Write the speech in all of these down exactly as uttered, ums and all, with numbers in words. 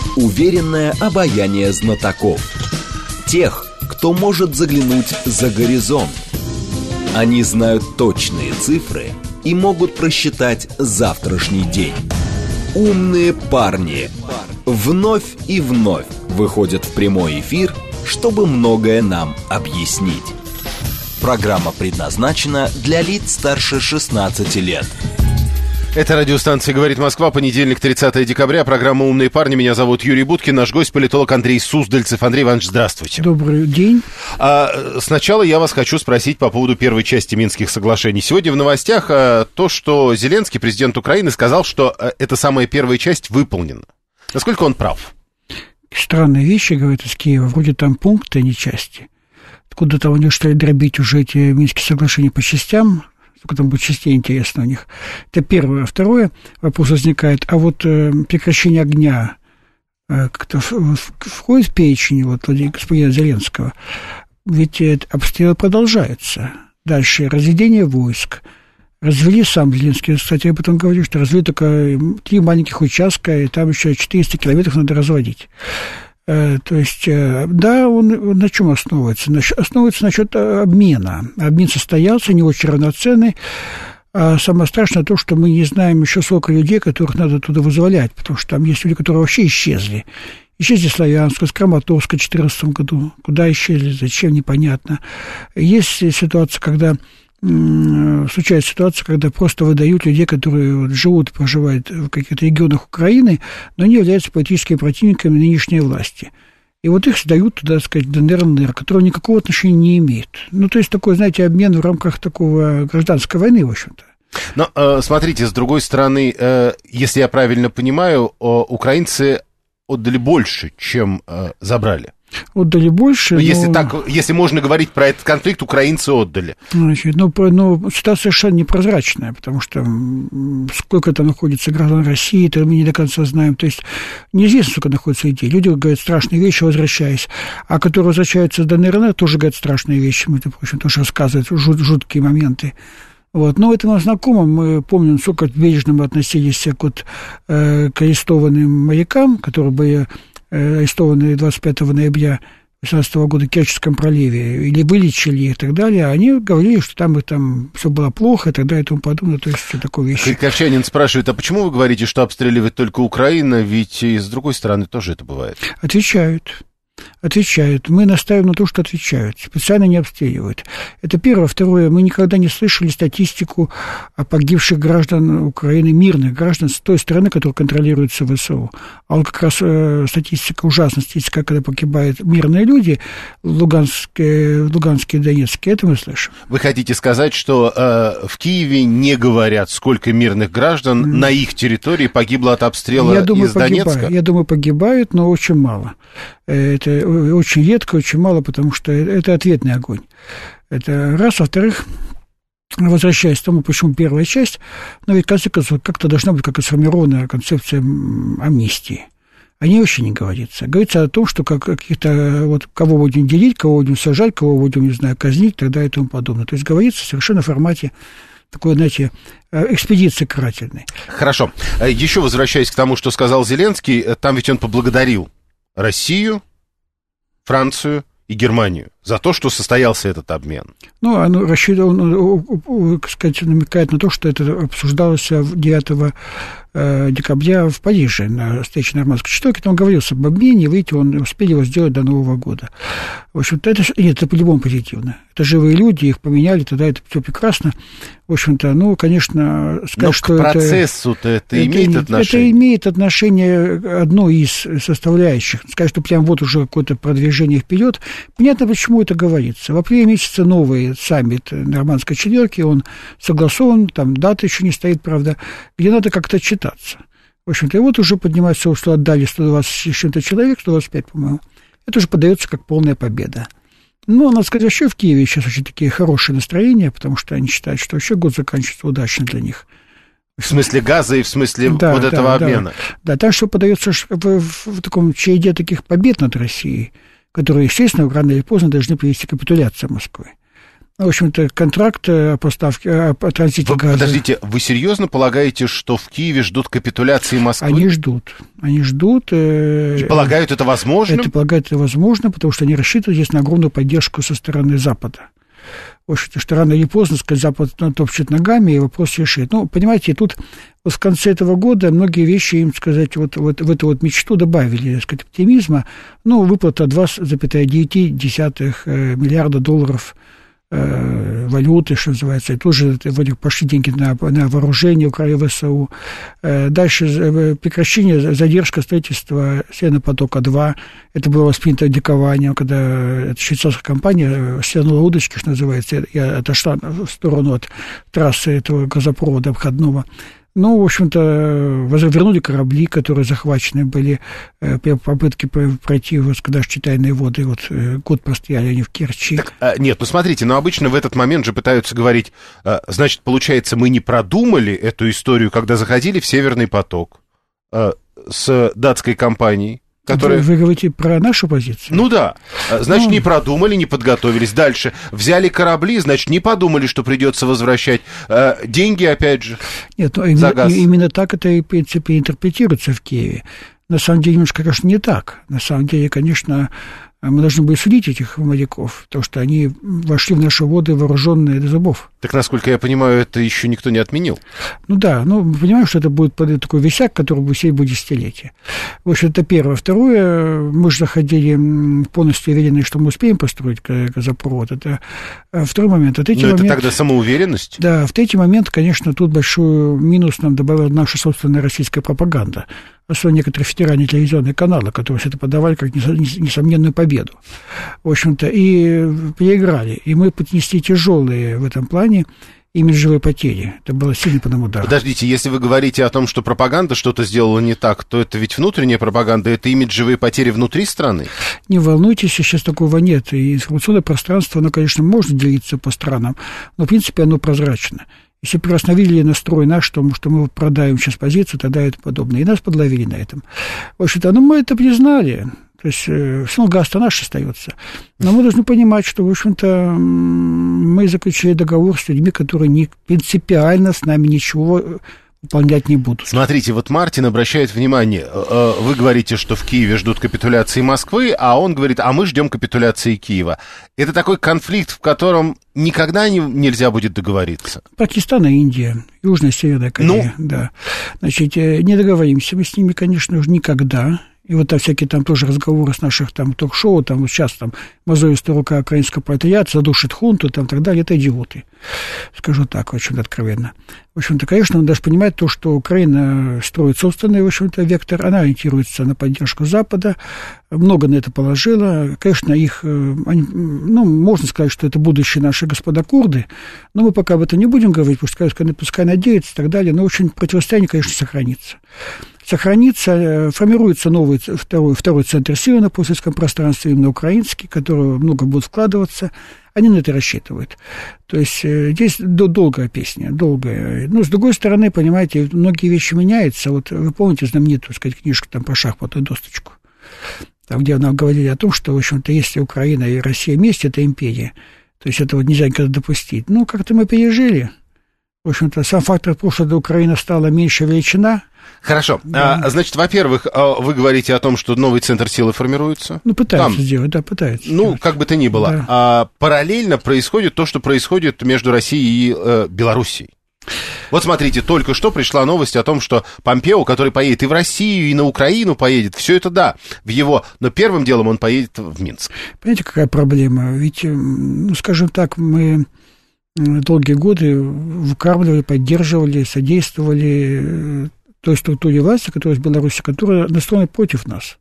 Уверенное обаяние знатоков. Тех, кто может заглянуть за горизонт. Они знают точные цифры и могут просчитать завтрашний день. Умные парни вновь и вновь выходят в прямой эфир, чтобы многое нам объяснить. Программа предназначена для лиц старше шестнадцати лет. Это радиостанция «Говорит Москва», понедельник, тридцатое декабря, программа «Умные парни». Меня зовут Юрий Буткин, наш гость политолог Андрей Суздальцев. Андрей Иванович, здравствуйте. Добрый день. А, сначала я вас хочу спросить по поводу первой части Минских соглашений. Сегодня в новостях а, то, что Зеленский, президент Украины, сказал, что а, эта самая первая часть выполнена. Насколько он прав? Странные вещи, говорят, из Киева. Вроде там пункты, а не части. Откуда-то они стали дробить уже эти Минские соглашения по частям. Сколько там будет частей, интересно у них. Это первое. Второе, вопрос возникает, а вот э, прекращение огня э, как-то входит в перечень вот, господина Зеленского. Ведь э, обстрелы продолжаются. Дальше разведение войск. Развели сам Зеленский, кстати, я об этом говорю, что развели только три маленьких участка, и там еще четыреста километров надо разводить. То есть, да, он, он на чем основывается? Основывается насчет обмена. Обмен состоялся, не очень равноценный. А самое страшное то, что мы не знаем еще сколько людей, которых надо туда вызволять, потому что там есть люди, которые вообще исчезли. Исчезли Славянск, с Краматорска в две тысячи четырнадцатом году. Куда исчезли, зачем, непонятно. Есть ситуация, когда... случается ситуация, когда просто выдают людей, которые вот живут, проживают в каких-то регионах Украины, но они являются политическими противниками нынешней власти. И вот их сдают туда, так сказать, ДНР, ЛНР, которые никакого отношения не имеют. Ну, то есть такой, знаете, обмен в рамках такого гражданской войны, в общем-то. Но, э, смотрите, с другой стороны, э, если я правильно понимаю, э, украинцы отдали больше, чем э, забрали. Отдали больше. Но, но... Если, так, если можно говорить про этот конфликт, украинцы отдали. Значит, ну, ну, ситуация совершенно непрозрачная, потому что сколько там находится граждан России, это мы не до конца знаем. То есть неизвестно, сколько находится людей. Люди говорят страшные вещи, возвращаясь. А которые возвращаются с ДНР, тоже говорят страшные вещи, между прочим, тоже рассказывают жут, жуткие моменты. Вот. Но это нам знакомо, мы помним, сколько бережно мы относились к, вот, э, к арестованным морякам, которые были арестованные двадцать пятого ноября две тысячи восемнадцатого года в Керченском проливе, или вылечили их и так далее, они говорили, что там, и там все было плохо и так далее и тому подобное, то есть все такое вещи. Харьковчанин спрашивает, а почему вы говорите, что обстреливает только Украина, ведь и с другой стороны тоже это бывает? Отвечают. Отвечают. Мы настаиваем на то, что отвечают. Специально не обстреливают. Это первое. Второе. Мы никогда не слышали статистику о погибших граждан Украины, мирных граждан с той стороны, которая контролируется ВСУ. А вот как раз э, статистика, ужасная статистика, когда погибают мирные люди в Луганске, в Луганске и Донецке, это мы слышим. Вы хотите сказать, что э, в Киеве не говорят, сколько мирных граждан mm. на их территории погибло от обстрела Я думаю, из Донецка? Погибают. Я думаю, погибают, но очень мало. Это очень редко, очень мало, потому что это ответный огонь. Это раз. Во-вторых, возвращаясь к тому, почему первая часть, но ведь, в конце концов, как-то должна быть как-то сформирована концепция амнистии. О ней вообще не говорится. Говорится о том, что как, каких-то, вот, кого будем делить, кого будем сажать, кого будем, не знаю, казнить, тогда и тому подобное. То есть говорится совершенно в формате такой, знаете, экспедиции карательной. Хорошо. Еще возвращаясь к тому, что сказал Зеленский, там ведь он поблагодарил Россию, Францию и Германию за то, что состоялся этот обмен. Ну, оно рассчитывал, так сказать, намекает на то, что это обсуждалось девятого декабря в Париже на встрече нормандской четверки. Там говорился об обмене, видите, он успели его сделать до Нового года. В общем-то, это, нет, это по-любому позитивно. Это живые люди, их поменяли, тогда это все прекрасно. В общем-то, ну, конечно, сказать, Но что к процессу-то это, это имеет это, отношение? Это имеет отношение одной из составляющих. Сказать, что прям вот уже какое-то продвижение вперед. Понятно, почему это говорится. В апреле месяце новый саммит нормандской четверки, он согласован, там дата еще не стоит, правда, где надо как-то читаться. В общем-то, и вот уже поднимается, что отдали сто двадцать с чем-то человек, сто двадцать пять, по-моему. Это уже подается как полная победа. Ну, надо сказать, вообще в Киеве сейчас очень такие хорошие настроения, потому что они считают, что вообще год заканчивается удачно для них. В смысле газа и в смысле да, вот да, этого да, обмена? Да, там что подается в, в, в таком череде таких побед над Россией, которые, естественно, рано или поздно должны привести к капитуляции Москвы. в общем-то, контракт о поставке, о транзите вы, газа. Подождите, вы серьезно полагаете, что в Киеве ждут капитуляции Москвы? Они ждут. Они ждут. И полагают это возможным? Это полагают это возможно, потому что они рассчитывают здесь на огромную поддержку со стороны Запада. В общем-то, что рано или поздно, сказать, Запад топчет ногами и вопрос решит. Ну, понимаете, тут вот в конце этого года многие вещи им, сказать, вот, вот в эту вот мечту добавили, так сказать, оптимизма. Ну, выплата два целых девять десятых миллиарда долларов валюты, что называется, и тоже вроде пошли деньги на, на вооружение Украины, ВСУ. Дальше прекращение, задержка строительства Северного потока-два. Это было воспринято ликованием, когда швейцарская компания стянула удочки, что называется, и отошла в сторону от трассы этого газопровода обходного. Ну, в общем-то, вернули корабли, которые захвачены были при попытке пройти, вот, когда читайные воды, вот, год простояли они в Керчи. Так, а, нет, ну, смотрите, но обычно в этот момент же пытаются говорить, а, значит, получается, мы не продумали эту историю, когда заходили в Северный поток а, с датской компанией, которые... Вы говорите про нашу позицию? Ну да. Значит, ну... не продумали, не подготовились. Дальше. Взяли корабли, значит, не подумали, что придется возвращать э, деньги, опять же. Нет, ну, именно, именно так это, в принципе, интерпретируется в Киеве. На самом деле, немножко, конечно, не так. На самом деле, конечно, мы должны были судить этих моряков, потому что они вошли в наши воды вооруженные до зубов. Так, насколько я понимаю, это еще никто не отменил. Ну да, ну, мы понимаем, что это будет такой висяк, который будет сидеть будет десятилетия. В общем, это первое. Второе, мы же заходили полностью уверенные, что мы успеем построить газопровод. Это второй момент. А третий Но момент, это тогда самоуверенность? Да, в третий момент, конечно, тут большой минус нам добавила наша собственная российская пропаганда. Особенно некоторые федеральные телевизионные каналы, которые все это подавали как несомненную победу. В общем-то, и переиграли. И мы поднесли тяжелые в этом плане имиджевые потери. Это было сильный по нам удар. Подождите, если вы говорите о том, что пропаганда что-то сделала не так, то это ведь внутренняя пропаганда, это имиджевые потери внутри страны? Не волнуйтесь, сейчас такого нет. И информационное пространство, оно, конечно, может делиться по странам, но, в принципе, оно прозрачно. Если бы восстановили настрой наш, что, что мы продаем сейчас позицию, тогда это подобное. И нас подловили на этом. В общем-то, ну, мы это признали. То есть, э, все равно газ-то наш остается. Но мы должны понимать, что, в общем-то, мы заключили договор с людьми, которые не, принципиально с нами ничего выполнять не будут. Смотрите, вот Мартин обращает внимание, вы говорите, что в Киеве ждут капитуляции Москвы, а он говорит, а мы ждем капитуляции Киева. Это такой конфликт, в котором никогда не, нельзя будет договориться. Пакистан и Индия, Южная, Северная Корея, ну? Да. Значит, не договоримся мы с ними, конечно, уже никогда. И вот там всякие там тоже разговоры с наших там ток-шоу, там вот сейчас там мозолистая рука украинского пролетариата задушит хунту, там и так далее, это идиоты. Скажу так, очень откровенно. В общем-то, конечно, надо даже понимать то, что Украина строит собственный, в общем-то, вектор, она ориентируется на поддержку Запада, много на это положила. Конечно, их, они, ну, можно сказать, что это будущие наши господа курды, но мы пока об этом не будем говорить, пускай, пускай надеются и так далее, но очень противостояние, конечно, сохранится. Сохранится, формируется новый второй, второй центр силы на постсоветском пространстве, именно украинский, в который много будет вкладываться. Они на это рассчитывают. То есть здесь долгая песня, долгая. Но, с другой стороны, понимаете, многие вещи меняются. Вот вы помните знаменитую, так сказать, книжку там про шахматную досточку, там, где нам говорили о том, что, в общем-то, если Украина и Россия вместе, это империя. То есть этого нельзя никогда допустить. Ну, как-то мы пережили. В общем-то, сам фактор того, что Украина стала меньше величина. Хорошо. Да. А, значит, во-первых, вы говорите о том, что новый центр силы формируется. Ну, пытаются Там, сделать, да, пытаются. Ну, сделать. Как бы то ни было. Да. А, параллельно происходит то, что происходит между Россией и э, Белоруссией. Вот смотрите, только что пришла новость о том, что Помпео, который поедет и в Россию, и на Украину поедет, все это да, в его, но первым делом он поедет в Минск. Понимаете, какая проблема? Ведь, ну, скажем так, мы долгие годы выкармливали, поддерживали, содействовали той структуре власти, которая есть в Беларуси, которая настроена против нас.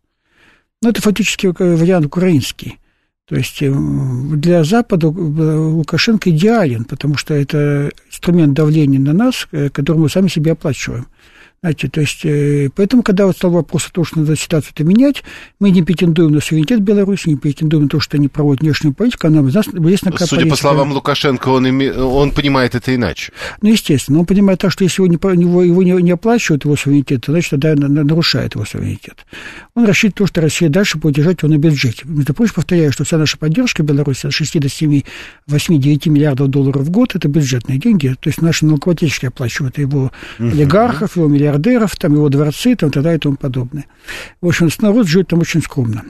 Но это фактически вариант украинский. То есть для Запада Лукашенко идеален, потому что это инструмент давления на нас, который мы сами себе оплачиваем. Знаете, то есть, поэтому, когда вот стал вопрос о том, что надо ситуацию-то менять, мы не претендуем на суверенитет Беларуси, не претендуем на то, что они проводят внешнюю политику, а нам есть какая Судя политика. по словам Лукашенко, он, име... он понимает это иначе. Ну, естественно, он понимает так, что если его не, его, его не, не оплачивают, его суверенитет, то, значит, тогда нарушает его суверенитет. Он рассчитывает то, что Россия дальше будет держать его на бюджете. Между прочим, повторяю, что вся наша поддержка Беларуси от шести до семи, восьми, девяти миллиардов долларов в год – это бюджетные деньги, то есть наши налогоплательщики оплачивают его олигархов, его миллиардеров, там его дворцы, там, тогда и тому подобное. В общем, народ живет там очень скромно.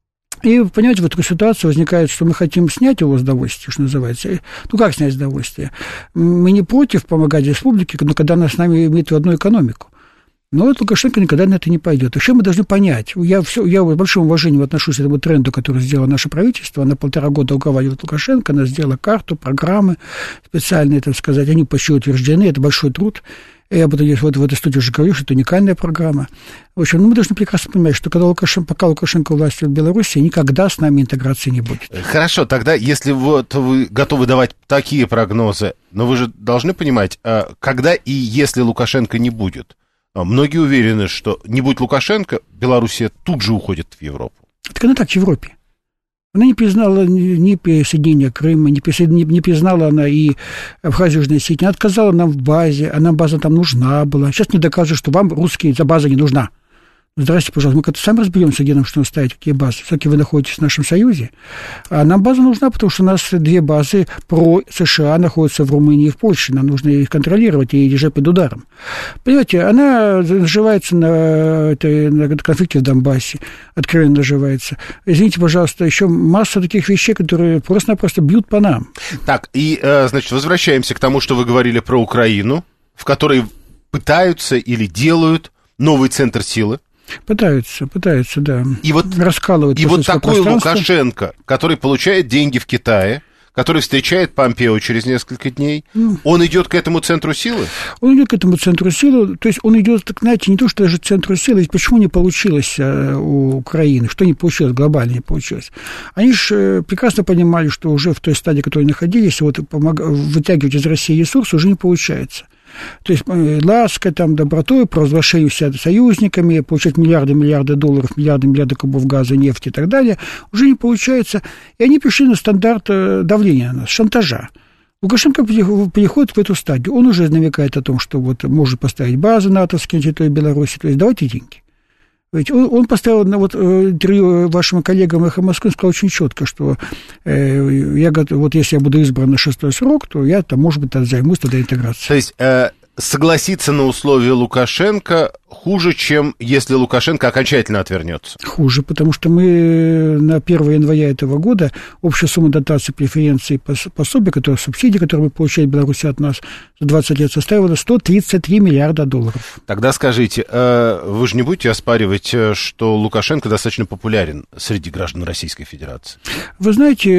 И, понимаете, в эту ситуацию возникает, что мы хотим снять его с удовольствия, что называется. Ну, как снять с удовольствия? Мы не против помогать республике, но когда она с нами имеет в одну экономику. Но вот Лукашенко никогда на это не пойдет. Вообще мы должны понять, я, все, я с большим уважением отношусь к этому тренду, который сделало наше правительство. Она полтора года уговаривает Лукашенко, она сделала карту, программы специальные, так сказать, они почти утверждены, это большой труд. Я буду вот в этой студии уже говорю, что это уникальная программа. В общем, ну, мы должны прекрасно понимать, что когда Лукашенко, пока Лукашенко властью в Беларуси, никогда с нами интеграции не будет. Хорошо, тогда, если вот вы готовы давать такие прогнозы, но вы же должны понимать, когда и если Лукашенко не будет. Многие уверены, что не будет Лукашенко, Белоруссия тут же уходит в Европу. Так она так в Европе. Она не признала ни присоединения Крыма, не, не, не признала она и Абхазию, Южной Осетии. Она отказала нам в базе, а нам база там нужна была. Сейчас не доказывают, что вам, русские, за база не нужна. Здрасте, пожалуйста, мы как-то сами разберемся, где нам что ставить, какие базы. Все-таки вы находитесь в нашем союзе. А нам база нужна, потому что у нас две базы про США находятся в Румынии и в Польше. Нам нужно их контролировать и держать под ударом. Понимаете, она наживается на, этой, на конфликте в Донбассе, откровенно наживается. Извините, пожалуйста, еще масса таких вещей, которые просто-напросто бьют по нам. Так, и, значит, возвращаемся к тому, что вы говорили про Украину, в которой пытаются или делают новый центр силы. Пытаются, пытаются, да. И вот, раскалывают. И вот такой Лукашенко, который получает деньги в Китае, который встречает Помпео через несколько дней, mm. он идет к этому центру силы? Он идет к этому центру силы, то есть он идет, так, знаете, не то, что даже центру силы, ведь почему не получилось у Украины, что не получилось, глобально не получилось. Они же прекрасно понимали, что уже в той стадии, в которой находились, вот помог... вытягивать из России ресурсы уже не получается. То есть лаской, там, добротой, провозглашению себя союзниками, получать миллиарды, миллиарды долларов, миллиарды, миллиарды кубов газа, нефти и так далее, уже не получается. И они пришли на стандарт давления на нас, шантажа. Лукашенко переходит в эту стадию. Он уже намекает о том, что вот может поставить базы натовские на территории Беларуси, то есть давайте деньги. Ведь он, он поставил, вот, интервью вашим коллегам «Эхо Москвы», сказал очень четко, что э, я, вот если я буду избран на шестой срок, то я, там, может быть, тогда займусь тогда интеграцией. То есть э, согласиться на условия Лукашенко хуже, чем если Лукашенко окончательно отвернется? Хуже, потому что мы на первое января этого года общая сумма дотаций, преференций, пособий, которые, субсидии, которые получает Беларусь от нас за двадцать лет, составила сто тридцать три миллиарда долларов. Тогда скажите, вы же не будете оспаривать, что Лукашенко достаточно популярен среди граждан Российской Федерации? Вы знаете,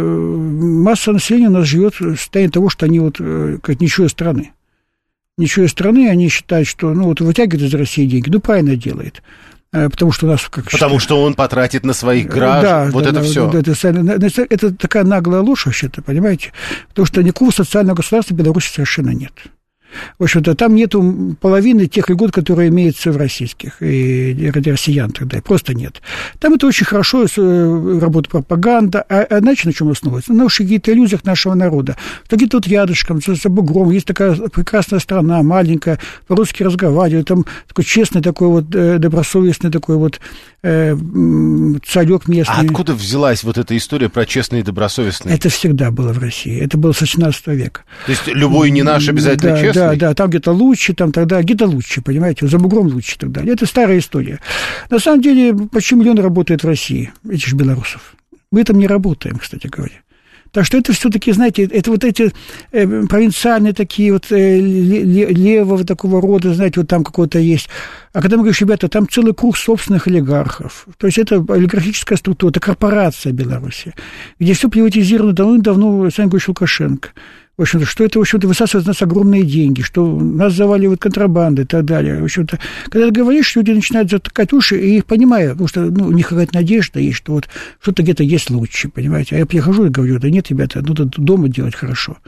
масса населения у нас живет в состоянии того, что они вот как ничего страны. Ничего из страны, они считают, что, ну, вот вытягивает из России деньги, ну, правильно делает. Потому что у нас... Как Потому считают, что он потратит на своих граждан, да, вот да, это да, все. Да, это, это такая наглая ложь вообще-то, понимаете? Потому что никакого социального государства в Беларуси совершенно нет. В общем-то, там нету половины тех льгот, которые имеются в российских, и россиян тогда, просто нет. Там это очень хорошо работает пропаганда, а, а иначе на чем основывается? На наших каких-то иллюзиях нашего народа. Что где-то вот рядышком, за, за бугром, есть такая прекрасная страна, маленькая, по-русски разговаривает, там такой честный такой вот, добросовестный такой вот э, царек местный. А откуда взялась вот эта история про честный и добросовестный? Это всегда было в России, это было с восемнадцатого века. То есть любой не наш обязательно да, честный? Да, да, там где-то лучше, там тогда где-то лучше, понимаете, за бугром лучше и так далее. Это старая история. На самом деле, почти миллион работает в России, этих же белорусов. Мы там не работаем, кстати говоря. Так что это все-таки, знаете, это вот эти э, провинциальные такие вот э, левого такого рода, знаете, вот там какой-то есть. А когда мы говорим, ребята, там целый круг собственных олигархов. То есть это олигархическая структура, это корпорация Беларуси, где все приватизировано давно-давно Александр Григорьевич Лукашенко. В общем-то, что это, в общем-то, высасывает у нас огромные деньги, что нас заваливают контрабанды и так далее. В общем-то, когда ты говоришь, люди начинают затыкать уши, и их понимаю, потому что, ну, у них какая-то надежда есть, что вот что-то где-то есть лучше, понимаете. А я прихожу и говорю, да нет, ребята, ну, дома делать хорошо.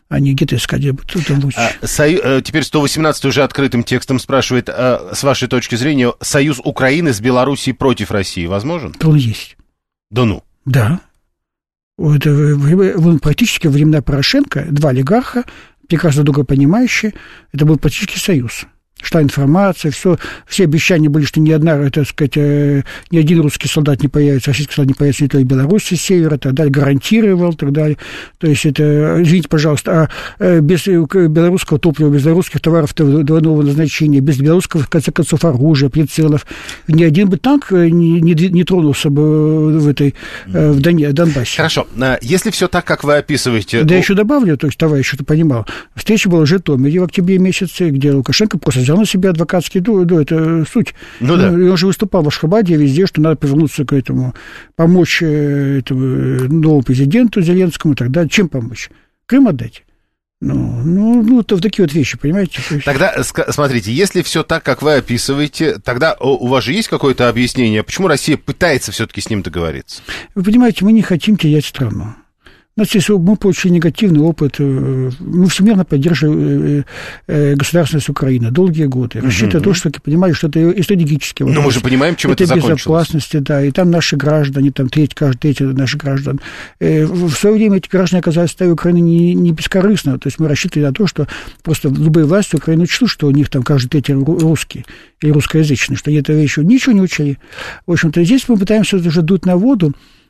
а не где-то искать, где там лучше. А, сою... Теперь сто восемнадцатый уже открытым текстом спрашивает, а, с вашей точки зрения, союз Украины с Белоруссией против России возможен? Он есть. Да ну? Да. Это, практически во времена Порошенко два олигарха, прекрасно друга понимающие, это был практически союз. Шла информация, все, все обещания были, что ни одна, так сказать, ни один русский солдат не появится, российский солдат не появится, не то и Беларуси с севера, так далее, гарантировал, так далее. То есть это, извините, пожалуйста, а без белорусского топлива, без белорусских товаров двойного назначения, без белорусского, в конце концов, оружия, прицелов, ни один бы танк не, не, не тронулся бы в этой, в Донбассе. Хорошо, если все так, как вы описываете... Да, я еще добавлю, то есть, товарищ, что ты понимал, встреча была в Житомире в октябре месяце, где Лукашенко просто взял на себя адвокатский, ну, это суть. Ну, да. Он же выступал в Ашхабаде везде, что надо повернуться к этому, помочь этому новому президенту Зеленскому и так далее. Чем помочь? Крым отдать? Ну, ну, ну, то в такие вот вещи, понимаете? Тогда, смотрите, если все так, как вы описываете, тогда у вас же есть какое-то объяснение, почему Россия пытается все-таки с ним договориться? Вы понимаете, мы не хотим терять страну. Значит, мы получили негативный опыт. Мы всемирно поддерживаем государственность Украины долгие годы. Рассчитывая на то, что понимали, что это и стратегически. Но мы же понимаем, чем это, это закончилось. Это безопасности, да. И там наши граждане, там треть, каждый третий наших граждан. В свое время эти граждане оказались в составе Украины не, не бескорыстно. То есть мы рассчитывали на то, что просто любые власти Украины учтут, что у них там каждый третий русский или русскоязычный, что они этого еще ничего не учили. В общем-то, здесь мы пытаемся уже дуть на воду.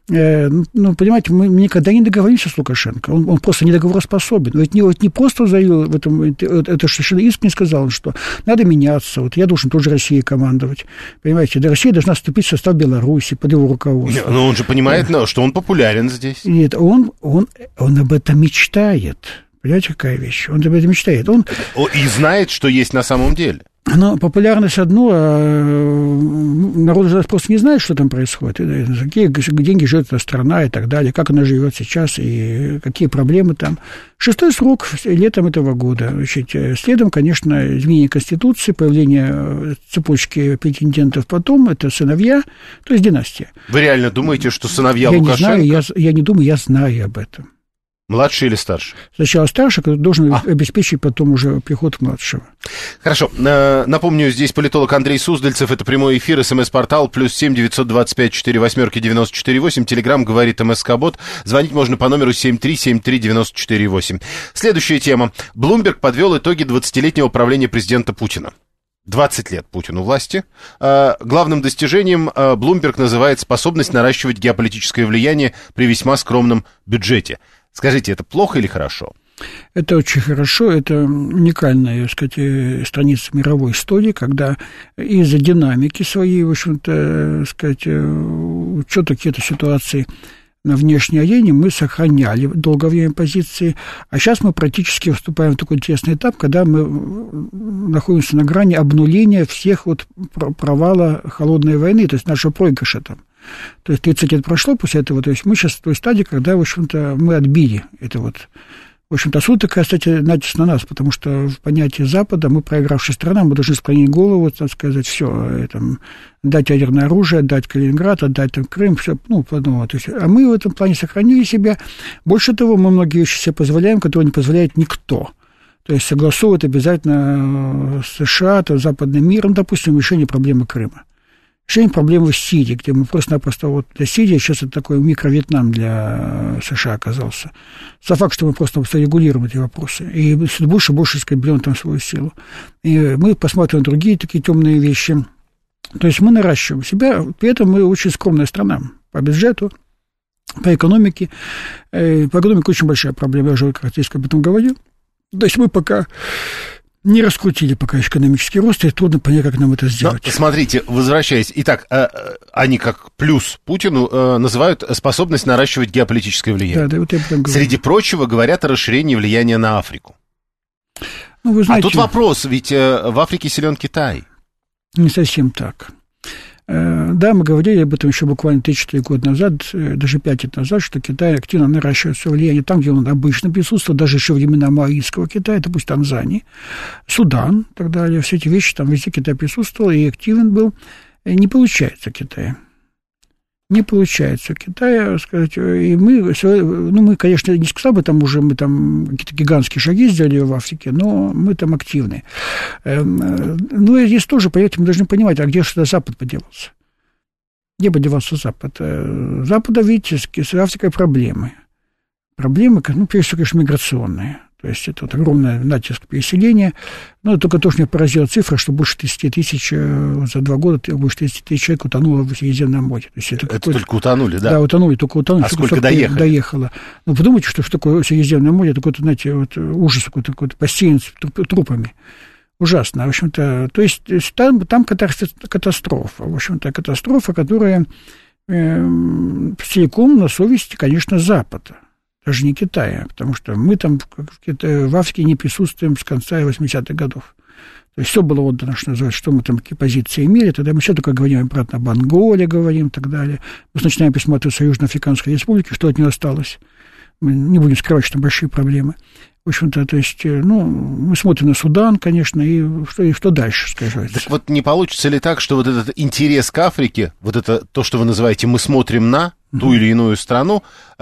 Ну, понимаете, мы никогда не договоримся с Лукашенко. Он, он просто недоговороспособен. Ведь не, вот не просто заявил в этом, это, это совершенно искренне сказал, что надо меняться. Вот я должен тоже Россией командовать. Понимаете, да, Россия должна вступить в состав Беларуси под его руководством. Но он же понимает, да, что он популярен здесь. Нет, он, он, он об этом мечтает. Понимаете, какая вещь? Он об этом мечтает. Он... И знает, что есть на самом деле. Но популярность одно, а народ же просто не знает, что там происходит, какие деньги живет эта страна и так далее, как она живет сейчас и какие проблемы там. Шестой срок летом этого года. Значит, следом, конечно, изменение Конституции, появление цепочки претендентов потом, это сыновья, то есть династия. Вы реально думаете, что сыновья я Лукашенко? Не знаю, я, я не думаю, я знаю об этом. Младший или старший? Сначала старший, который должен а. обеспечить потом уже приход младшего. Хорошо. Напомню, здесь политолог Андрей Суздальцев. Это прямой эфир, СМС-портал, плюс семь девятьсот двадцать пять четыре восьмерки девяносто четыре восемь. Телеграм говорит МСК-бот. Звонить можно по номеру семь три семь три девяносто четыре восемь. Следующая тема. Блумберг подвел итоги двадцатилетнего правления президента Путина. двадцать лет Путину власти. Главным достижением Блумберг называет способность наращивать геополитическое влияние при весьма скромном бюджете. Скажите, это плохо или хорошо? Это очень хорошо, это уникальная, так сказать, страница мировой истории, когда из-за динамики своей, в общем-то, так сказать, учета какие-то ситуации на внешней арене мы сохраняли долгое время позиции, а сейчас мы практически вступаем в такой интересный этап, когда мы находимся на грани обнуления всех вот провала холодной войны, то есть нашего проигрыша там. То есть тридцать лет прошло после этого, то есть мы сейчас в той стадии, когда, в общем-то, мы отбили это вот. В общем-то, отсюда, кстати, натиск на нас, потому что в понятии Запада мы проигравшая страна, мы должны склонить голову, так сказать, все, там, дать ядерное оружие, дать Калининград, отдать там Крым, все, ну, подумать. То есть, а мы в этом плане сохранили себя. Больше того, мы многие вещи себе позволяем, которые не позволяет никто. То есть согласовывать обязательно с США, то, с западным миром, допустим, решение проблемы Крыма. Решение проблемы в Сирии, где мы просто-напросто вот для Сирии сейчас это такой микро-Вьетнам для США оказался. За факт, что мы просто регулируем эти вопросы. И все больше и больше скребем там свою силу. И мы посмотрим на другие такие темные вещи. То есть мы наращиваем себя, при этом мы очень скромная страна по бюджету, по экономике. По экономике очень большая проблема, я уже как раз об этом говорил. То есть мы пока... не раскрутили пока экономический рост, и трудно понять, как нам это сделать. Но, смотрите, возвращаясь, итак, э, они как плюс Путину э, называют способность наращивать геополитическое влияние. Да, да, вот я об этом говорю. Среди прочего говорят о расширении влияния на Африку. Ну, вы знаете, а тут вопрос, ведь э, в Африке силен Китай. Не совсем так. Да, мы говорили об этом еще буквально три-четыре года назад, даже пять лет назад, что Китай активно наращивает свое влияние там, где он обычно присутствует, даже еще времена Маоистского Китая, это пусть Танзания, Судан и так далее. Все эти вещи, там везде Китай присутствовал и активен был. Не получается Китая. Не получается у Китая, сказать, и мы, ну, мы, конечно, не сказал бы, там уже мы там какие-то гигантские шаги сделали в Африке, но мы там активны. Ну, и здесь тоже, поверьте, мы должны понимать, а где же Запад поделался? Где подевался Запад? Запада, видите, с Африкой проблемы. Проблемы, ну, прежде всего, конечно, миграционные. То есть это вот огромный натиск переселения. Но только то, что меня поразила цифра, что больше тридцать тысяч за два года, больше тридцать тысяч человек утонуло в Средиземном море. То есть это это только утонули, да? Да, утонули, только утонули. А сколько доехали? Доехало. Ну, подумайте, что, что такое Средиземное море, такой-то, знаете, вот ужас какой-то, какой-то постелен с трупами. Ужасно. В общем-то, то есть там, там катастрофа. В общем-то, катастрофа, которая э, целиком на совести, конечно, Запада. Даже не Китая, потому что мы там в, Китае, в Африке не присутствуем с конца восьмидесятых годов. То есть все было отдано, что называется, что мы там, какие позиции имели. Тогда мы все только говорим обратно об Анголе, говорим и так далее. Мы начинаем присматриваться о Южноафриканской республике, что от нее осталось. Мы не будем скрывать, что там большие проблемы. В общем-то, то есть, ну, мы смотрим на Судан, конечно, и что, и что дальше, скажем. Так вот, не получится ли так, что вот этот интерес к Африке, вот это то, что вы называете «мы смотрим на» ту mm-hmm. или иную страну,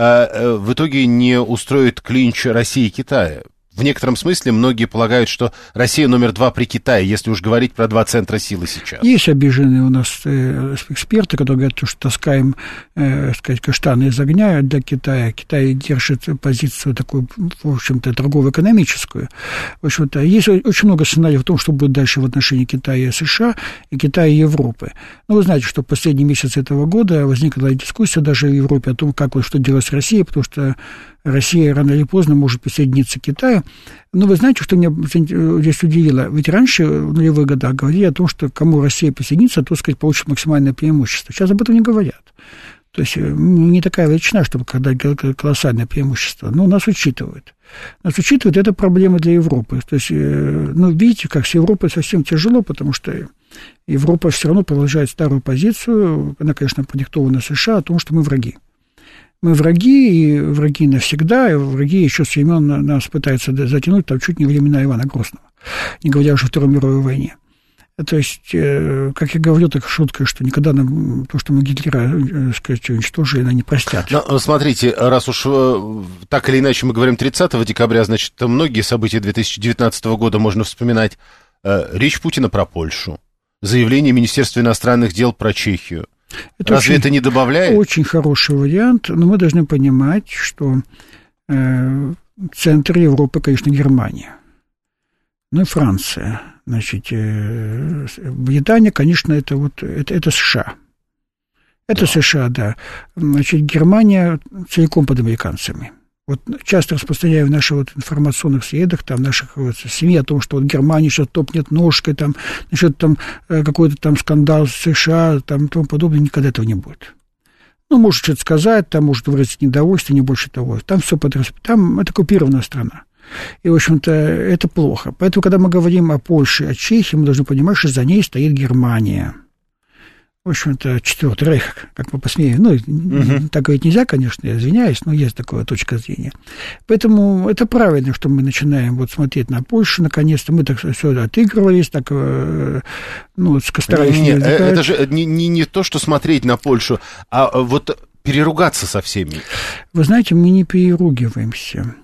в итоге не устроит клинч России и Китая? В некотором смысле многие полагают, что Россия номер два при Китае, если уж говорить про два центра силы сейчас. Есть обиженные у нас э, эксперты, которые говорят, что таскаем, э, сказать, каштаны из огня для Китая. Китай держит позицию такую, в общем-то, торгово-экономическую. В общем-то, есть очень много сценариев о том, что будет дальше в отношении Китая и США, и Китая и Европы. Но вы знаете, что в последний месяц этого года возникла дискуссия даже в Европе о том, как вот что делать с Россией, потому что Россия рано или поздно может присоединиться к Китаю. Но вы знаете, что меня здесь удивило? Ведь раньше, в нулевые годы, говорили о том, что кому Россия присоединится, то, сказать, получит максимальное преимущество. Сейчас об этом не говорят. То есть не такая величина, чтобы когда колоссальное преимущество. Но нас учитывают. Нас учитывают, это проблема для Европы. То есть, ну, видите, как с Европой совсем тяжело, потому что Европа все равно продолжает старую позицию. Она, конечно, продиктована США о том, что мы враги. Мы враги, и враги навсегда, и враги еще с времен нас пытаются затянуть, там чуть не времена Ивана Грозного, не говоря уже о Второй мировой войне. То есть, как я говорю, так шутка, что никогда нам то, что мы Гитлера, сказать, уничтожили, не простят. Но, смотрите, раз уж так или иначе мы говорим тридцатого декабря, значит, многие события две тысячи девятнадцатого года можно вспоминать. Речь Путина про Польшу, заявление Министерства иностранных дел про Чехию. Это Разве очень, это не добавляет? Очень хороший вариант, но мы должны понимать, что э, центр Европы, конечно, Германия, ну и Франция, значит, э, Британия, конечно, это вот это, это США, это да. США, да, значит, Германия целиком под американцами. Вот часто распространяю в наших вот информационных средах, там, в наших вот, СМИ о том, что вот Германия сейчас топнет ножкой, там, насчет там какой-то там скандал с США, там, и тому подобное, никогда этого не будет. Ну, может что-то сказать, там может выразить недовольство, не больше того. Там все подрастет. Там это оккупированная страна. И, в общем-то, это плохо. Поэтому, когда мы говорим о Польше, о Чехии, мы должны понимать, что за ней стоит Германия. В общем-то, Четвертый рейх, как мы посмеем. Ну, uh-huh. так говорить нельзя, конечно, я извиняюсь, но есть такая точка зрения. Поэтому это правильно, что мы начинаем вот смотреть на Польшу, наконец-то. Мы так все отыгрывались, так, ну, старались... Не, не, не, это же не, не, не то, что смотреть на Польшу, а вот переругаться со всеми. Вы знаете, мы не переругиваемся.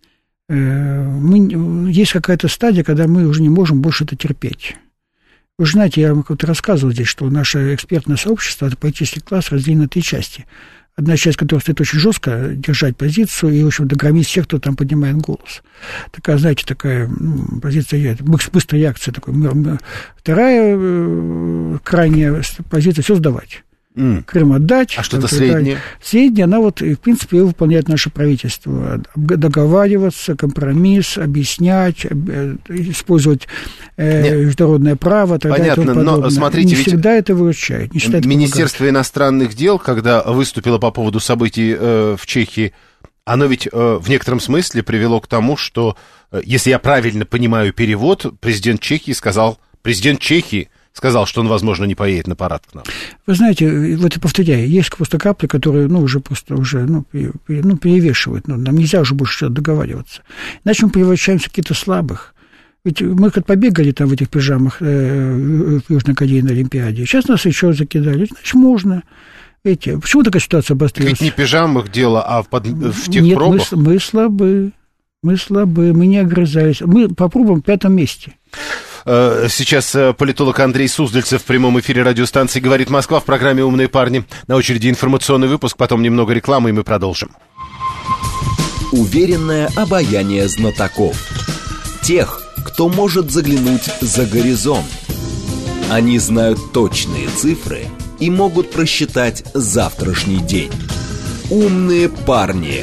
Мы, есть какая-то стадия, когда мы уже не можем больше это терпеть. Вы же знаете, я вам как-то рассказывал здесь, что наше экспертное сообщество, это политический класс, разделено на три части. Одна часть, которая стоит очень жестко держать позицию и, в общем-то, громить всех, кто там поднимает голос. Такая, знаете, такая ну, позиция, быстрая реакция. Такой. Вторая крайняя позиция – все сдавать. Mm. Крым отдать. А что-то среднее? Среднее, она вот, в принципе, ее выполняет наше правительство. Договариваться, компромисс, объяснять, использовать э, международное право. Так Понятно, далее, но смотрите, не ведь всегда это выручает. Не всегда это Министерство помогает. иностранных дел, когда выступило по поводу событий э, в Чехии, оно ведь э, в некотором смысле привело к тому, что, э, если я правильно понимаю перевод, президент Чехии сказал, президент Чехии сказал, что он, возможно, не поедет на парад к нам. Вы знаете, вот я повторяю, есть просто капли, которые, ну, уже просто уже, ну, ну перевешивают. Ну, нам нельзя уже больше договариваться. Иначе мы превращаемся в каких-то слабых. Ведь мы как побегали там в этих пижамах э, в Южной Корее на Олимпиаде. Сейчас нас еще закидали. Значит, можно. Эти, почему такая ситуация обострилась? Ведь не в пижамах дело, а в, под... в тех Нет, пробах. Мы, мы слабы, мы слабы, мы не огрызались. Мы по пробам в пятом месте. Сейчас политолог Андрей Суздальцев в прямом эфире радиостанции «Говорит Москва» в программе «Умные парни». На очереди информационный выпуск, потом немного рекламы, и мы продолжим. Уверенное обаяние знатоков. Тех, кто может заглянуть за горизонт. Они знают точные цифры и могут просчитать завтрашний день. «Умные парни».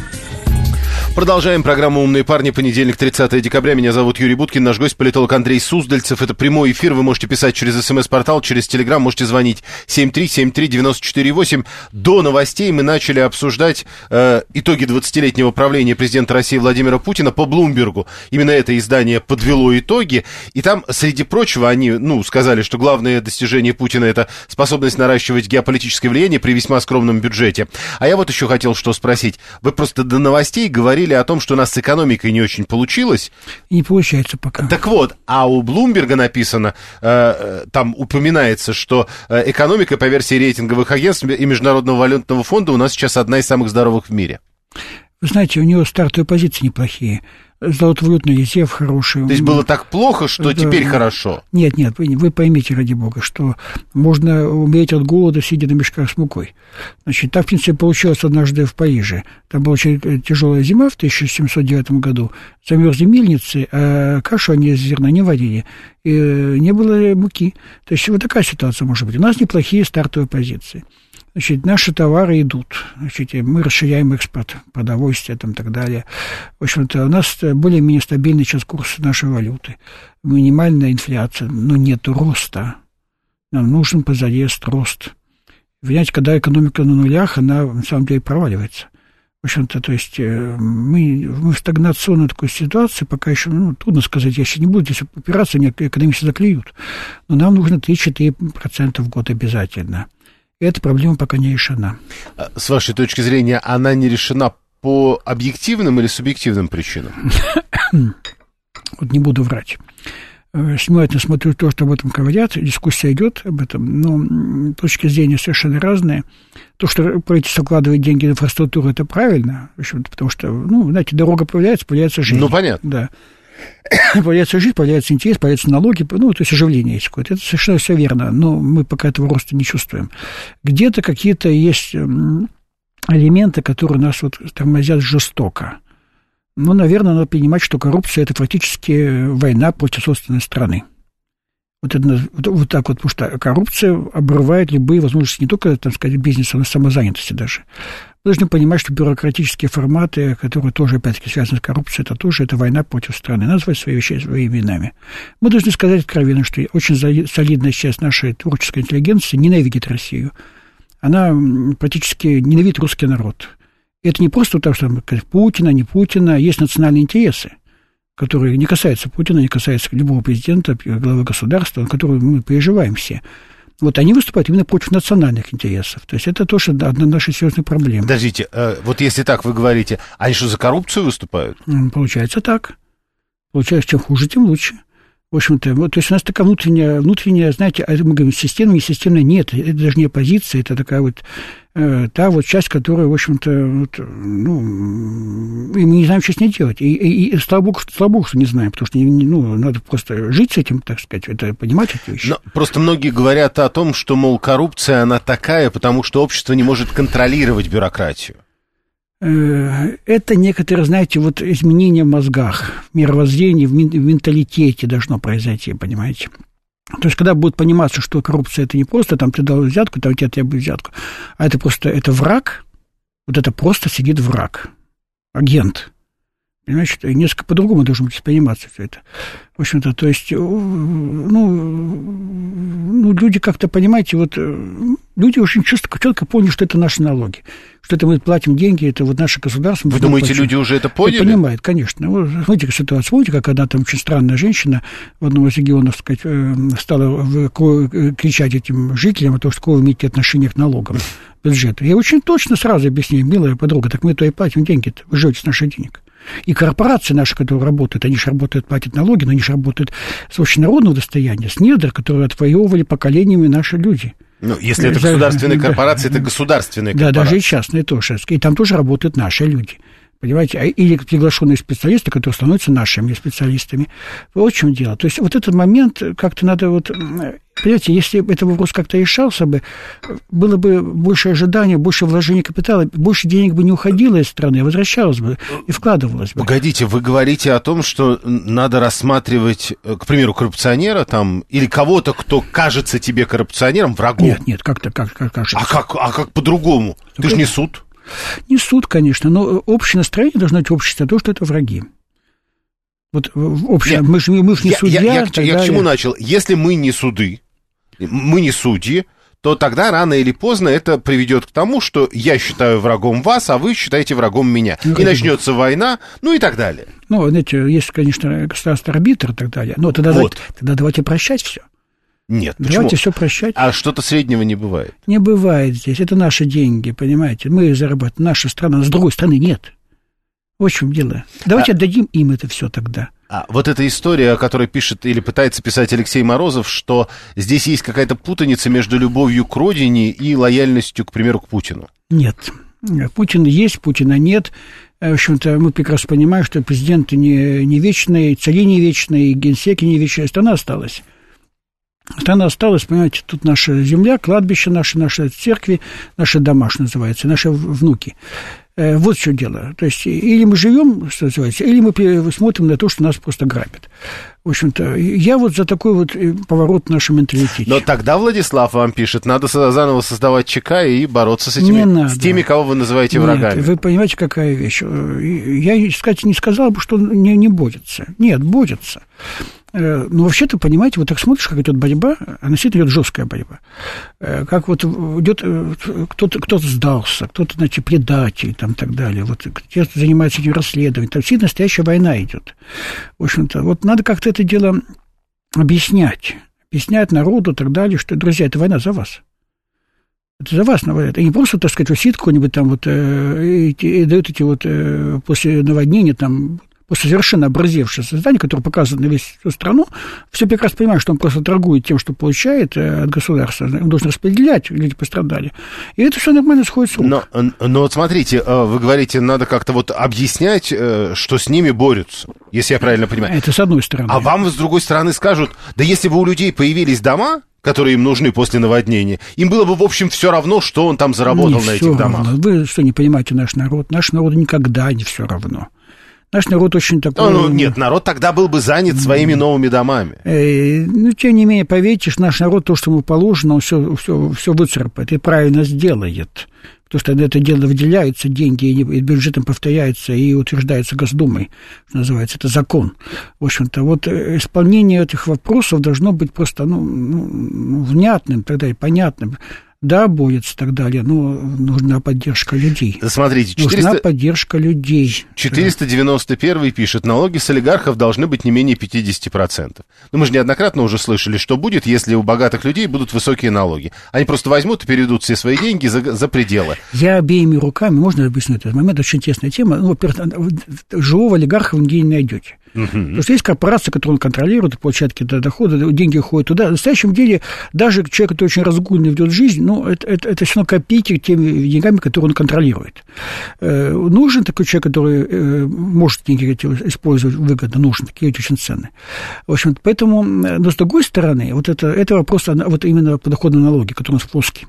Продолжаем программу «Умные парни». Понедельник, тридцатое декабря. Меня зовут Юрий Буткин, наш гость, политолог Андрей Суздальцев. Это прямой эфир. Вы можете писать через СМС-портал, через Телеграм. Можете звонить семь три семь три девять четыре восемь. До новостей мы начали обсуждать э, итоги двадцатилетнего правления президента России Владимира Путина по Блумбергу. Именно это издание подвело итоги. И там, среди прочего, они ну, сказали, что главное достижение Путина — это способность наращивать геополитическое влияние при весьма скромном бюджете. А я вот еще хотел что спросить. Вы просто до новостей говорили о том, что у нас с экономикой не очень получилось. И не получается пока. Так вот, а у Блумберга написано, э, там упоминается, что экономика по версии рейтинговых агентств и Международного валютного фонда у нас сейчас одна из самых здоровых в мире. Вы знаете, у него стартовые позиции неплохие. Золотовалютный резерв хороший. То есть было так плохо, что да. Теперь хорошо? Нет, нет, вы, вы поймите, ради бога, что можно умереть от голода, сидя на мешках с мукой. Значит, так, в принципе, получилось однажды в Париже. Там была очень тяжелая зима в тысяча семьсот девятом году. Замерзли мельницы, а кашу они из зерна не варили. И не было муки. То есть вот такая ситуация может быть. У нас неплохие стартовые позиции. Значит, наши товары идут, значит, мы расширяем экспорт продовольствия и так далее. В общем-то, у нас более-менее стабильный сейчас курс нашей валюты. Минимальная инфляция, но нет роста. Нам нужен позаезд, рост. Понимаете, когда экономика на нулях, она на самом деле проваливается. В общем-то, то есть мы, мы в стагнационной такой ситуации, пока еще, ну, трудно сказать, я сейчас не буду здесь опираться, меня экономисты заклюют, но нам нужно три-четыре процента в год обязательно. Эта проблема пока не решена. С вашей точки зрения, она не решена по объективным или субъективным причинам? Вот не буду врать. Внимательно смотрю то, что об этом говорят, дискуссия идет об этом, но точки зрения совершенно разные. То, что правительство вкладывает деньги в инфраструктуру, это правильно, в общем-то, потому что, ну, знаете, дорога появляется, появляется жизнь. Ну, понятно. Да. Появляется жизнь, появляется интерес, появляются налоги, ну, то есть оживление есть какое-то. Это совершенно все верно, но мы пока этого роста не чувствуем. Где-то какие-то есть элементы, которые нас вот тормозят жестоко. Ну, наверное, надо понимать, что коррупция – это фактически война против собственной страны. Вот, это, вот, вот так вот, потому что коррупция обрывает любые возможности не только, так сказать, бизнеса, но и самозанятости даже. Мы должны понимать, что бюрократические форматы, которые тоже, опять-таки, связаны с коррупцией, это тоже это война против страны. Назвать свои вещи своими именами. Мы должны сказать откровенно, что очень солидная часть нашей творческой интеллигенции ненавидит Россию. Она практически ненавидит русский народ. И это не просто так, что Путина, не Путина, есть национальные интересы, которые не касаются Путина, не касаются любого президента, главы государства, которые мы переживаем все. Вот они выступают именно против национальных интересов. То есть это тоже одна наша серьезная проблема. Подождите, вот если так вы говорите, они что, за коррупцию выступают? Получается так. Получается, чем хуже, тем лучше. В общем-то, вот, то есть у нас такая внутренняя, внутренняя, знаете, мы говорим, системная, не системная, нет, это даже не оппозиция, это такая вот, э, та вот часть, которая, в общем-то, вот, ну, и мы не знаем, что с ней делать. И, и, и слава богу, слава богу, что не знаем, потому что, ну, надо просто жить с этим, так сказать, это понимать эти вещи. Но просто многие говорят о том, что, мол, коррупция, она такая, потому что общество не может контролировать бюрократию. Это некоторые, знаете, вот изменения в мозгах, в мировоззрении, в менталитете должно произойти, понимаете? То есть, когда будет пониматься, что коррупция – это не просто, там, ты дал взятку, там, тебе требуют взятку, а это просто, это враг, вот это просто сидит враг, агент. Понимаете, что несколько по-другому должно быть восприниматься все это. В общем-то, то есть, ну, ну, люди как-то, понимаете, вот, люди очень четко, четко поняли, что это наши налоги, что это мы платим деньги, это вот наше государство. Вы думаете, платим. Люди уже это поняли? И понимают, конечно. Вот, смотрите, как ситуация, помните, как одна там очень странная женщина в одном из регионов, так сказать, стала кричать этим жителям о том, что какое вы имеете отношение к налогам, бюджету. Я очень точно сразу объясню, милая подруга, так мы то и платим деньги-то, вы живете с наших денег. И корпорации наши, которые работают, они же работают, платят налоги, но они же работают с общенародного достояния, с недр, которые отвоевывали поколениями наши люди. Ну, если это государственная корпорация, это государственная корпорация. Да, даже и частные тоже. И там тоже работают наши люди. Понимаете? Или приглашенные специалисты, которые становятся нашими специалистами. Вот в чем дело. То есть вот этот момент как-то надо вот... Понимаете, если этот вопрос как-то решался бы, было бы больше ожидания, больше вложений капитала, больше денег бы не уходило из страны, а возвращалось бы и вкладывалось бы. Погодите, вы говорите о том, что надо рассматривать, к примеру, коррупционера там, или кого-то, кто кажется тебе коррупционером, врагом? Нет, нет, как-то как, как кажется. А как, а как по-другому? Ты же не суд. Не суд, конечно, но общее настроение должно быть общество, то, что это враги. Вот общее, мы же мы ж не я, судья. Я, я, я к чему начал? Если мы не суды, мы не судьи, то тогда рано или поздно это приведет к тому, что я считаю врагом вас, а вы считаете врагом меня. Ну, и начнется война, ну и так далее. Ну, знаете, есть, конечно, государственный арбитр и так далее. Но тогда, вот. давайте, тогда давайте прощать все. Нет, давайте почему? все прощать. А что-то среднего не бывает? Не бывает здесь. Это наши деньги, понимаете. Мы зарабатываем, наша страна. С другой стороны нет. Вот в чем дело. Давайте а... отдадим им это все тогда. А вот эта история, о которой пишет или пытается писать Алексей Морозов, что здесь есть какая-то путаница между любовью к родине и лояльностью, к примеру, к Путину. Нет. Путин есть, Путина нет. В общем-то, мы прекрасно понимаем, что президенты не, не вечные, цари не вечные, генсеки не вечные. Страна осталась. Страна осталась, понимаете, тут наша земля, кладбище наши, наши церкви, наши дома, что называется, наши внуки. Вот что дело. То есть, или мы живем, что называется, или мы смотрим на то, что нас просто грабят. В общем-то, я вот за такой вот поворот в нашем менталитете. Но тогда Владислав вам пишет, надо заново создавать ЧК и бороться с этими, с теми, кого вы называете Нет, врагами. Вы понимаете, какая вещь? Я, кстати, не сказал бы, что не, не борется. Нет, борется. Ну, вообще-то, понимаете, вот так смотришь, как идет борьба, а действительно идет жесткая борьба. Как вот идет, кто-то, кто-то сдался, кто-то, значит, предатель, там, и так далее. Вот кто-то занимается этим расследованием. Там всегда настоящая война идет. В общем-то, вот надо как-то это дело объяснять. Объяснять народу и так далее, что, друзья, это война за вас. Это за вас наводят. И не просто, так сказать, сидит какой-нибудь там вот и, и дают эти вот после наводнения там... После совершенно образевшееся здание, которое показывает на всю страну, все прекрасно понимают, что он просто торгует тем, что получает от государства. Он должен распределять, люди пострадали. И это все нормально сходит с рук. Но, но вот смотрите, вы говорите, надо как-то вот объяснять, что с ними борются, если я правильно понимаю. Это с одной стороны. А вам, с другой стороны, скажут, да если бы у людей появились дома, которые им нужны после наводнения, им было бы, в общем, все равно, что он там заработал не на этих домах. Равно. Вы что, не понимаете наш народ? Наш народ никогда не все равно. Наш народ очень такой... Ну, ну, нет, народ тогда был бы занят своими новыми домами. Э, ну, тем не менее, поверьте, наш народ, то, что ему положено, он все, все, все выцарапает и правильно сделает. Потому что на это дело выделяются деньги, и бюджетом повторяется, и утверждается Госдумой, что называется, это закон. В общем-то, вот исполнение этих вопросов должно быть просто, ну, ну внятным, тогда и понятным. Да, борется и так далее, но нужна поддержка людей. Смотрите, четыреста... нужна поддержка людей. четыреста девяносто первый пишет, налоги с олигархов должны быть не менее пятьдесят процентов. Но мы же неоднократно уже слышали, что будет, если у богатых людей будут высокие налоги. Они просто возьмут и переведут все свои деньги за, за пределы. Я обеими руками, можно объяснить этот момент, очень интересная тема. Ну, во-первых, живого олигарха вы нигде не найдете. Uh-huh. Потому что есть корпорация, которую он контролирует, и получает какие-то доходы, деньги уходят туда. На настоящем деле, даже человек, который очень разгульно ведет жизнь, ну, это, это, это все равно копейки теми деньгами, которые он контролирует. Э, нужен такой человек, который э, может деньги эти использовать выгодно, нужен, такие очень ценные. В общем, поэтому, но с другой стороны, вот это, это вопрос вот именно подоходной налоги, который у нас плоский.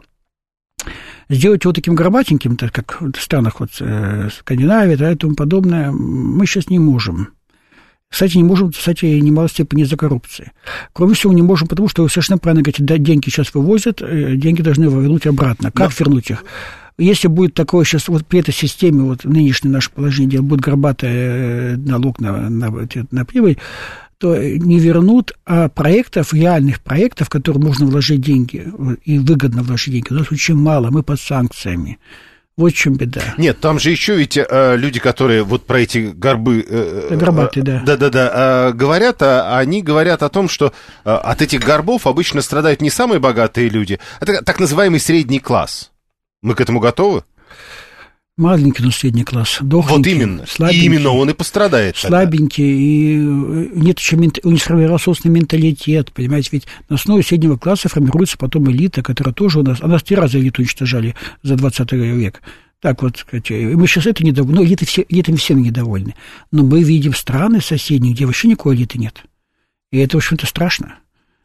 Сделать его таким горбатеньким, так как в странах вот, э, Скандинавии и тому подобное, мы сейчас не можем. Кстати, не можем, кстати, немало степени из-за коррупции. Кроме всего, не можем, потому что вы совершенно правильно говорите, да, деньги сейчас вывозят, деньги должны вернуть обратно. Как да. вернуть их? Если будет такое сейчас, вот при этой системе, вот нынешнее наше положение дел, будет горбатый налог на, на, на прибыль, то не вернут, а проектов, реальных проектов, в которые можно вложить деньги, и выгодно вложить деньги, у нас очень мало, мы под санкциями. Вот в чем беда. Нет, там же еще ведь э, люди, которые вот про эти горбы... Э, Горбатые, да. Да-да-да, э, говорят, а, они говорят о том, что э, от этих горбов обычно страдают не самые богатые люди, а так, так называемый средний класс. Мы к этому готовы? Маленький, но средний класс, дохленький. Вот именно, и именно он и пострадает. Слабенький, и нет еще, не сформировался собственный менталитет, понимаете, ведь на основе среднего класса формируется потом элита, которая тоже у нас, а нас три раза элиту уничтожали за двадцатый век. Так вот, мы сейчас это недовольны, ну, элиты все, элитами все недовольны, но мы видим страны соседние, где вообще никакой элиты нет, и это, в общем-то, страшно.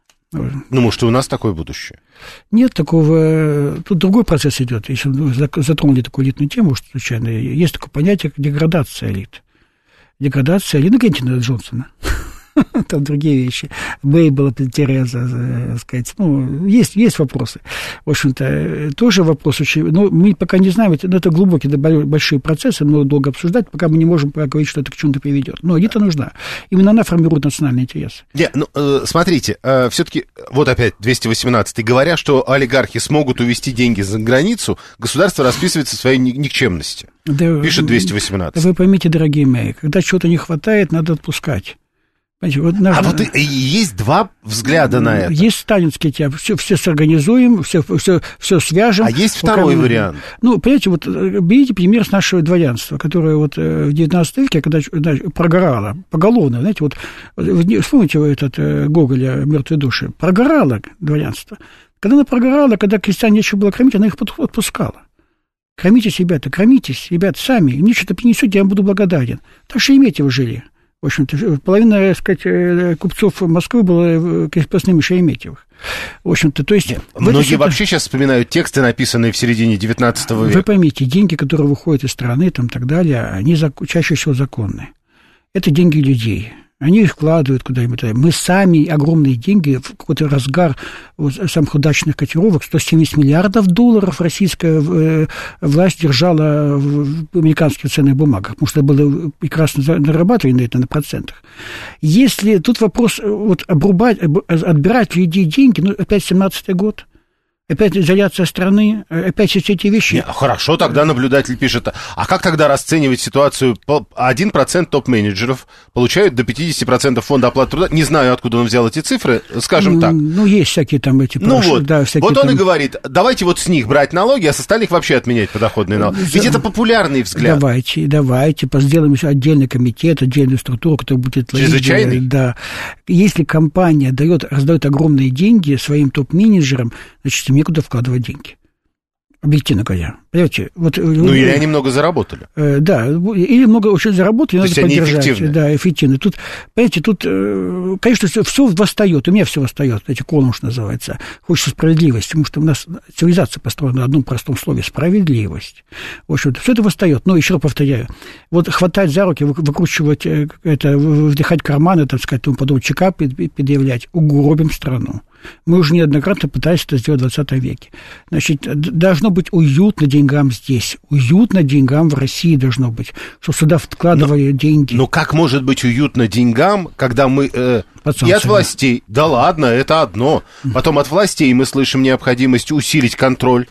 Ну, может, и у нас такое будущее? Нет такого... Тут другой процесс идет. Если вы затронули такую элитную тему, что случайно, есть такое понятие, как деградация элит. Деградация элит, ну, Кентина Джонсона. Там другие вещи. Бейбла, Тереза, так сказать. Ну, есть, есть вопросы. В общем-то, тоже вопрос очень... Ну, мы пока не знаем, это, это глубокие, это большие процессы, но долго обсуждать, пока мы не можем пока говорить, что это к чему-то приведет. Но элита нужна. Именно она формирует национальный интерес. Не, ну, э, смотрите, э, все-таки, вот опять двести восемнадцатый, говоря, что олигархи смогут увести деньги за границу, государство расписывается в своей никчемности. Да, пишет двести восемнадцать. Вы поймите, дорогие мои, когда чего-то не хватает, надо отпускать. Вот наш... А вот и, и есть два взгляда на это. Есть сталинский тип, все, все сорганизуем, все, все, все свяжем. А есть второй мы... вариант? Ну, понимаете, вот берите пример с нашего дворянства, которое вот в девятнадцатом веке, когда прогорало, поголовно, знаете, вот вспомните вы этот Гоголя «Мертвые души», прогорало дворянство. Когда оно прогорало, когда крестьяне нечего было кормить, она их отпускала. Кормитесь, ребята, кормитесь, ребята, сами, мне что-то принесете, я вам буду благодарен. Так что Шереметьево жили. В общем-то, половина, так сказать, купцов Москвы была крепостными Шереметьевых. В общем-то, то есть... Нет, многие это... вообще сейчас вспоминают тексты, написанные в середине девятнадцатого века. Вы поймите, деньги, которые выходят из страны, там, и так далее, они чаще всего законные. Это деньги людей. Они их вкладывают куда-нибудь. Мы сами огромные деньги в какой-то разгар вот, самых удачных котировок, сто семьдесят миллиардов долларов российская э, власть держала в, в американских ценных бумагах, потому что было прекрасно зарабатывали на это на процентах. Если тут вопрос вот, обрубать, отбирать людей деньги, ну, опять семнадцатый год, опять изоляция страны, опять все эти вещи. Не, хорошо, тогда наблюдатель пишет, а как тогда расценивать ситуацию? один процент топ-менеджеров получают до пятьдесят процентов фонда оплаты труда. Не знаю, откуда он взял эти цифры, скажем так. Ну, есть всякие там эти... Ну прошлые, вот, да, всякие вот он там... и говорит, давайте вот с них брать налоги, а с остальных вообще отменять подоходные налоги. Ведь это популярный взгляд. Давайте, давайте, сделаем еще отдельный комитет, отдельную структуру, которая будет... Чрезвычайный? Да. Если компания дает, раздает огромные деньги своим топ-менеджерам, значит, им некуда вкладывать деньги. Объективно говоря. Понимаете, вот, ну, или они много заработали. Э, да, или много очень заработали, то надо поддержать. Эффективны. Да, эффективно. Тут, понимаете, тут, э, конечно, все восстает, у меня все восстает, эти колом, что называется. Хочется справедливости, потому что у нас цивилизация построена на одном простом слове – справедливость. В общем-то, все это восстает. Но еще раз повторяю, вот хватать за руки, выкручивать, это, вдыхать карманы, так сказать, тому подобное, чекап предъявлять, угробим страну. Мы уже неоднократно пытались это сделать в двадцатом веке. Значит, должно быть уютно деньгам здесь, уютно деньгам в России должно быть, чтобы сюда вкладывали но, деньги. Но как может быть уютно деньгам, когда мы э, и от властей, да ладно, это одно, потом от властей мы слышим необходимость усилить контроль.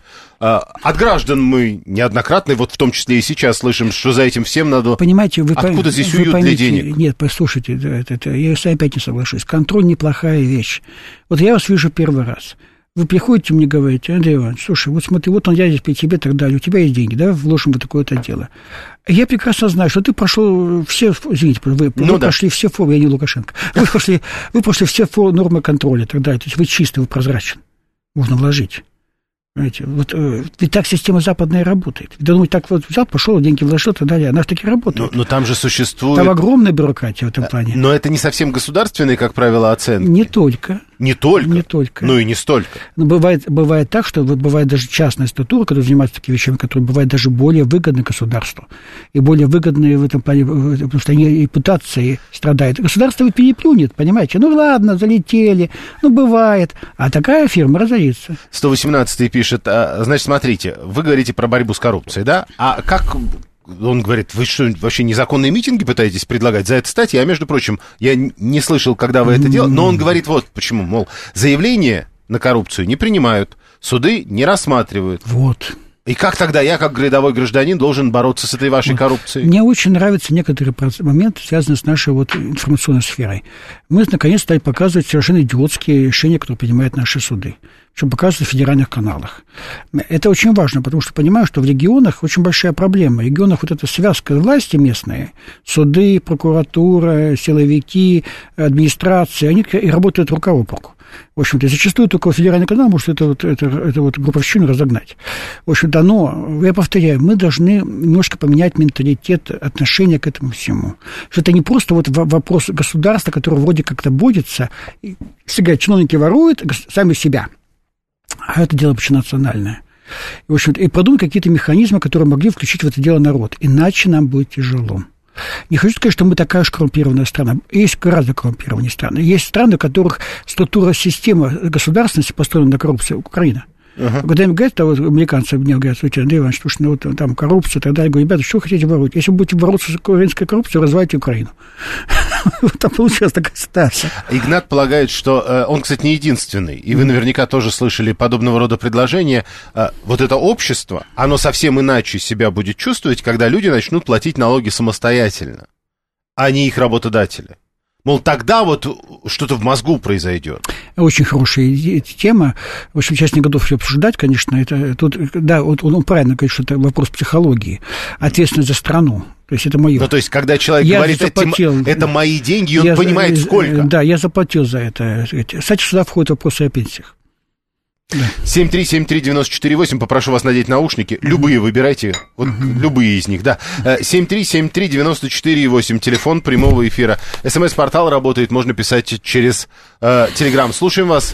От граждан мы неоднократно, вот в том числе и сейчас слышим, что за этим всем надо... Понимаете, вы Откуда здесь вы уют поймите, для денег? Нет, послушайте, это, это, я с вами опять не соглашусь. Контроль неплохая вещь. Вот я вас вижу первый раз. Вы приходите мне говорите, Андрей Иванович, слушай, вот смотри, вот он, я здесь при тебе и так далее, у тебя есть деньги, да, вложим в такое-то дело. Я прекрасно знаю, что ты прошел все, извините, вы, ну, вы да. прошли все формы, я не Лукашенко, вы прошли, вы прошли все нормы контроля и так далее, то есть вы чистый, вы прозрачен, можно вложить. Понимаете, вот ведь так система западная работает. Да, думаю, так вот взял, пошел, деньги вложил и так далее. Она же таки работает. Но, но там же существует... Там огромная бюрократия в этом плане. Но это не совсем государственные, как правило, оценки. Не только. Не только? Не только. Ну и не столько. Но бывает, бывает так, что бывает даже частная структура, которая занимается такими вещами, которые бывают даже более выгодны государству. И более выгодны в этом плане, потому что они репутацией страдают. Государство ведь переплюнет, понимаете? Ну ладно, залетели, ну бывает. А такая фирма разорится. сто восемнадцатый пишет, а, значит, смотрите, вы говорите про борьбу с коррупцией, да? А как... Он говорит, вы что, вообще незаконные митинги пытаетесь предлагать? За это статьи, а между прочим, я не слышал, когда вы это делали, но он говорит вот почему, мол, заявления на коррупцию не принимают, суды не рассматривают. Вот. И как тогда я, как рядовой гражданин, должен бороться с этой вашей вот. коррупцией? Мне очень нравятся некоторые моменты, связанные с нашей вот информационной сферой. Мы, наконец, стали показывать совершенно идиотские решения, которые принимают наши суды. чтобы показывать в федеральных каналах. Это очень важно, потому что понимаю, что в регионах очень большая проблема. В регионах вот эта связка власти местные, суды, прокуратура, силовики, администрация, они и работают рука об руку. В общем-то, зачастую только федеральный канал может это вот, это, это вот групповщину разогнать. В общем-то, но, я повторяю, мы должны немножко поменять менталитет, отношение к этому всему. Что это не просто вот вопрос государства, которое вроде как-то борется. Всегда чиновники воруют сами себя. А это дело общенациональное. И, в общем-то, и продумать какие-то механизмы, которые могли включить в это дело народ. Иначе нам будет тяжело. Не хочу сказать, что мы такая же коррумпированная страна. Есть гораздо коррумпированные страны. Есть страны, у которых структура системы государственности построена на коррупции. Украина. Uh-huh. Когда им говорят, а вот американцы мне говорят, слушайте, Андрей Иванович, слушай, ну вот там коррупция и так далее. Я говорю, ребята, что вы хотите бороться? Если вы будете бороться с украинской коррупцией, развалите Украину. Там получилась такая ситуация. Игнат полагает, что он, кстати, не единственный, и вы наверняка тоже слышали подобного рода предложения. Вот это общество, оно совсем иначе себя будет чувствовать, когда люди начнут платить налоги самостоятельно, а не их работодатели. Мол, тогда вот что-то в мозгу произойдет. Очень хорошая тема. В общем, сейчас не готов ее обсуждать, конечно. Это, тут, да, вот он, он правильно говорит, что это вопрос психологии. Ответственность за страну. То есть это мое. Ну, то есть, когда человек я говорит, заплатил, это мои деньги, и он я, понимает, сколько. Да, я заплатил за это. Кстати, сюда входят вопросы о пенсиях. Да. семь три семь три девять четыре восемь, попрошу вас надеть наушники. Uh-huh. Любые выбирайте, вот uh-huh. любые из них, да. семь три семь три девять четыре восемь, телефон прямого эфира. СМС-портал работает, можно писать через э, Телеграм. Слушаем вас.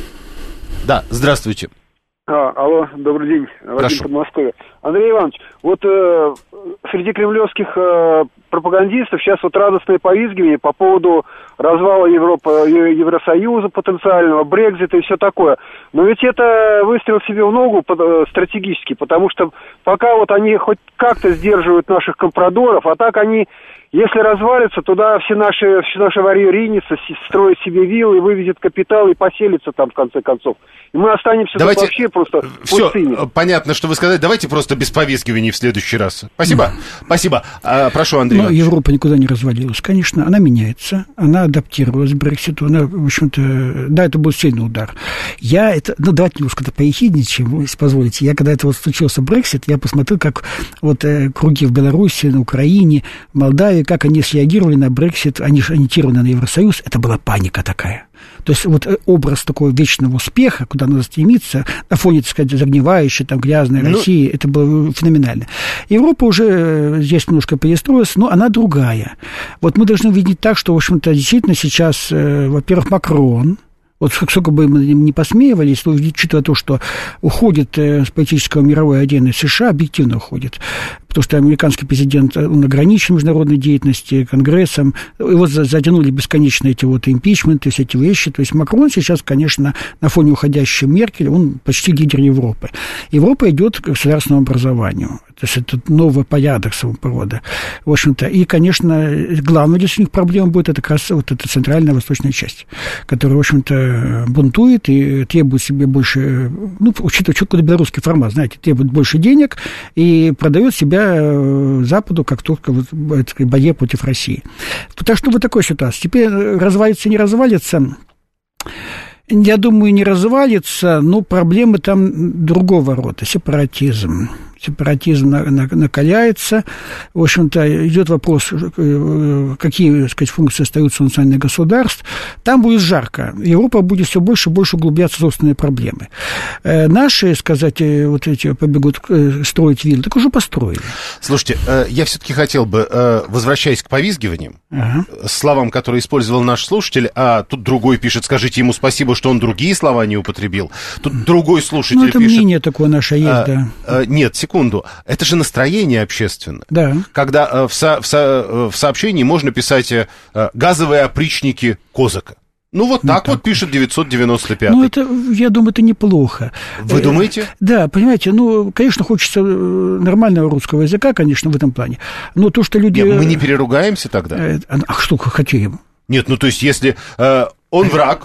Да, здравствуйте. А, алло, добрый день, Вадим Подмосковье. Андрей Иванович, вот э, среди кремлевских э, пропагандистов сейчас вот радостное повизгивание по поводу развала Европы, Евросоюза потенциального, Брекзита и все такое. Но ведь это выстрел себе в ногу э, стратегически, потому что пока вот они хоть как-то сдерживают наших компрадоров, а так они, если развалится, туда все наши, все наше варье ринется, строит себе виллы, вывезет капитал и поселится там в конце концов. И мы останемся тут вообще просто в пустыне. Все понятно, что вы сказали. Давайте просто без повизгиваний в следующий раз. Спасибо. Mm. Спасибо. А, прошу, Андрей. Ну, Европа никуда не развалилась. Конечно, она меняется, она адаптировалась к Брекситу. Она, в общем-то, да, это был сильный удар. Я это, ну, давайте немножко поехидничаем, если позволите. Я, когда это вот случился Брексит, я посмотрел, как вот э, круги в Беларуси, на Украине, в Молдавии, как они среагировали на Брексит, они же ориентированы на Евросоюз. Это была паника такая. То есть вот образ такого вечного успеха, куда надо стремиться, на фоне, так сказать, загнивающей, там, грязной ну... России, это было феноменально. Европа уже здесь немножко перестроилась, но она другая. Вот мы должны видеть так, что, в общем-то, действительно сейчас, во-первых, Макрон, вот сколько бы мы не посмеивались, учитывая то, что уходит с политического мировой арены США, объективно уходит, потому что американский президент, он ограничен международной деятельностью, Конгрессом, его затянули бесконечно эти вот импичменты, все эти вещи. То есть Макрон сейчас, конечно, на фоне уходящей Меркель, он почти лидер Европы. Европа идет к государственному образованию. То есть это новый порядок своего рода. В общем-то, и, конечно, главной для них проблема будет это как раз вот эта центральная восточная часть, которая, в общем-то, бунтует и требует себе больше, ну, учитывая четко белорусский формат, знаете, требует больше денег и продает себя Западу, как только вот, в борьбе против России. Так что вот такая ситуация. Теперь развалится, не развалится. Я думаю, не развалится, но проблемы там другого рода. Сепаратизм. Сепаратизм накаляется. В общем-то, идет вопрос, какие, так сказать, функции остаются у национальных государств. Там будет жарко. Европа будет все больше и больше углубляться в собственные проблемы. Наши, сказать, вот эти побегут строить виллы, так уже построили. Слушайте, я все-таки хотел бы, возвращаясь к повизгиваниям, ага. словам, которые использовал наш слушатель, а тут другой пишет, скажите ему спасибо, что он другие слова не употребил. Тут другой слушатель ну, это пишет... мнение такое наше есть, а, да. А, нет, секунду. Это же настроение общественное. Да. Когда а, в, со, в, со, в сообщении можно писать а, «газовые опричники Козака». Ну, вот так ну, вот так. Пишет девятьсот девяносто пятый. Ну, это, я думаю, это неплохо. Вы думаете? Да, понимаете, ну, конечно, хочется нормального русского языка, конечно, в этом плане. Но то, что люди... Нет, мы не переругаемся тогда? А что хотели? Нет, ну, то есть, если э, он враг,